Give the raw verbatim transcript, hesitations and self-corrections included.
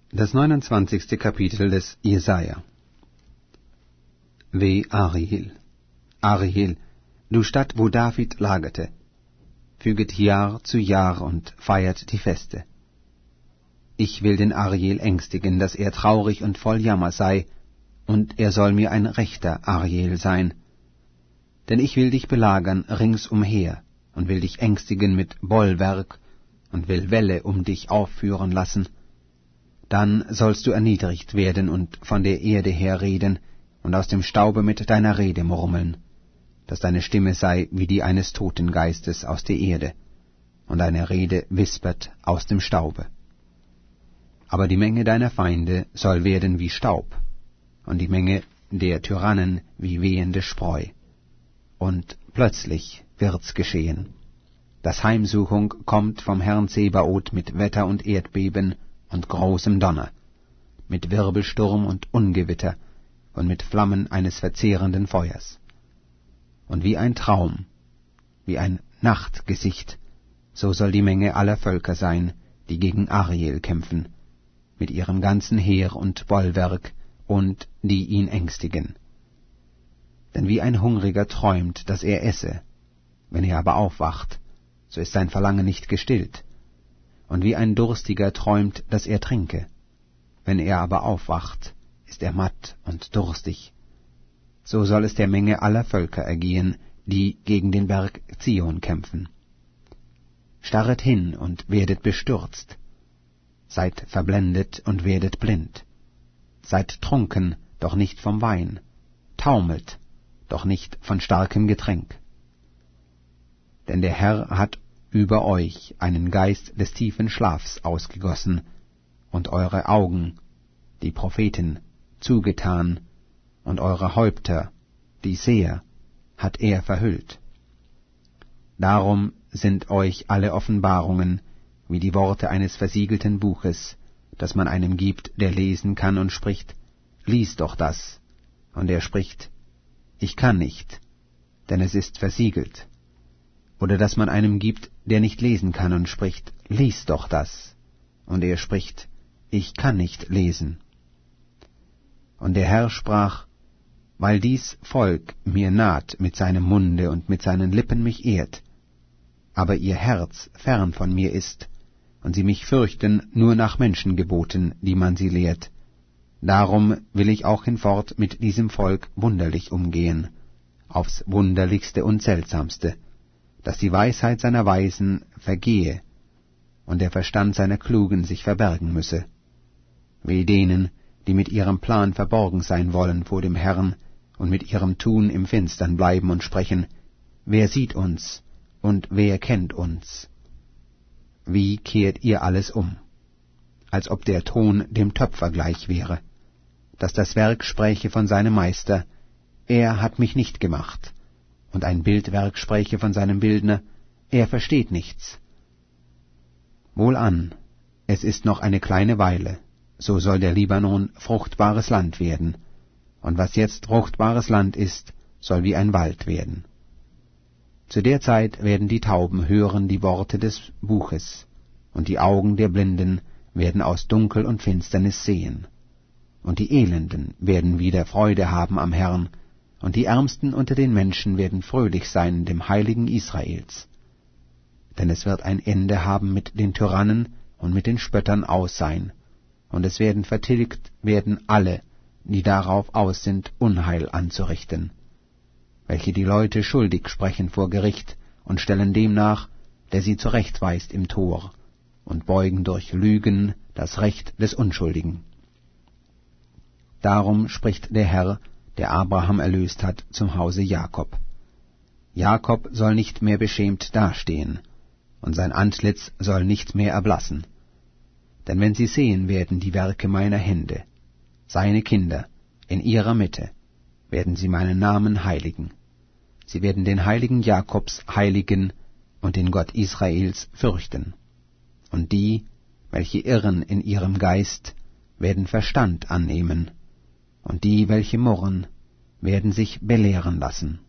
Das neunundzwanzigste Kapitel des Jesaja. Weh, Ariel, Ariel, du Stadt, wo David lagerte, füget Jahr zu Jahr und feiert die Feste. Ich will den Ariel ängstigen, dass er traurig und voll Jammer sei, und er soll mir ein rechter Ariel sein. Denn ich will dich belagern ringsumher, und will dich ängstigen mit Bollwerk, und will Wälle um dich aufführen lassen. Dann sollst du erniedrigt werden und von der Erde her reden und aus dem Staube mit deiner Rede murmeln, dass deine Stimme sei wie die eines toten Geistes aus der Erde, und deine Rede wispert aus dem Staube. Aber die Menge deiner Feinde soll werden wie Staub, und die Menge der Tyrannen wie wehende Spreu. Und plötzlich wird's geschehen. Das Heimsuchung kommt vom Herrn Zebaoth mit Wetter und Erdbeben und großem Donner, mit Wirbelsturm und Ungewitter und mit Flammen eines verzehrenden Feuers. Und wie ein Traum, wie ein Nachtgesicht, so soll die Menge aller Völker sein, die gegen Ariel kämpfen, mit ihrem ganzen Heer und Bollwerk und die ihn ängstigen. Denn wie ein Hungriger träumt, dass er esse, wenn er aber aufwacht, so ist sein Verlangen nicht gestillt. Und wie ein Durstiger träumt, dass er trinke, wenn er aber aufwacht, ist er matt und durstig. So soll es der Menge aller Völker ergehen, die gegen den Berg Zion kämpfen. Starret hin und werdet bestürzt, seid verblendet und werdet blind, seid trunken, doch nicht vom Wein, taumelt, doch nicht von starkem Getränk. Denn der Herr hat über euch einen Geist des tiefen Schlafs ausgegossen und eure Augen, die Propheten, zugetan, und eure Häupter, die Seher, hat er verhüllt. Darum sind euch alle Offenbarungen wie die Worte eines versiegelten Buches, das man einem gibt, der lesen kann und spricht, lies doch das, und er spricht, ich kann nicht, denn es ist versiegelt. Oder dass man einem gibt, der nicht lesen kann und spricht, lies doch das, und er spricht, ich kann nicht lesen. Und der Herr sprach, weil dies Volk mir naht mit seinem Munde und mit seinen Lippen mich ehrt, aber ihr Herz fern von mir ist, und sie mich fürchten nur nach Menschengeboten, die man sie lehrt. Darum will ich auch hinfort mit diesem Volk wunderlich umgehen, aufs wunderlichste und seltsamste, dass die Weisheit seiner Weisen vergehe und der Verstand seiner Klugen sich verbergen müsse. Weh denen, die mit ihrem Plan verborgen sein wollen vor dem Herrn und mit ihrem Tun im Finstern bleiben und sprechen, wer sieht uns und wer kennt uns? Wie kehrt ihr alles um, als ob der Ton dem Töpfer gleich wäre, dass das Werk spräche von seinem Meister, er hat mich nicht gemacht, und ein Bildwerk spräche von seinem Bildner, er versteht nichts. Wohlan, es ist noch eine kleine Weile, so soll der Libanon fruchtbares Land werden, und was jetzt fruchtbares Land ist, soll wie ein Wald werden. Zu der Zeit werden die Tauben hören die Worte des Buches, und die Augen der Blinden werden aus Dunkel und Finsternis sehen, und die Elenden werden wieder Freude haben am Herrn, und die Ärmsten unter den Menschen werden fröhlich sein dem Heiligen Israels. Denn es wird ein Ende haben mit den Tyrannen und mit den Spöttern aus sein, und es werden vertilgt werden alle, die darauf aus sind, Unheil anzurichten, welche die Leute schuldig sprechen vor Gericht und stellen dem nach, der sie zurechtweist im Tor, und beugen durch Lügen das Recht des Unschuldigen. Darum spricht der Herr, der Abraham erlöst hat, zum Hause Jakob. Jakob soll nicht mehr beschämt dastehen, und sein Antlitz soll nicht mehr erblassen. Denn wenn sie sehen werden die Werke meiner Hände, seine Kinder, in ihrer Mitte, werden sie meinen Namen heiligen. Sie werden den Heiligen Jakobs heiligen und den Gott Israels fürchten. Und die, welche irren in ihrem Geist, werden Verstand annehmen, und die, welche murren, werden sich belehren lassen.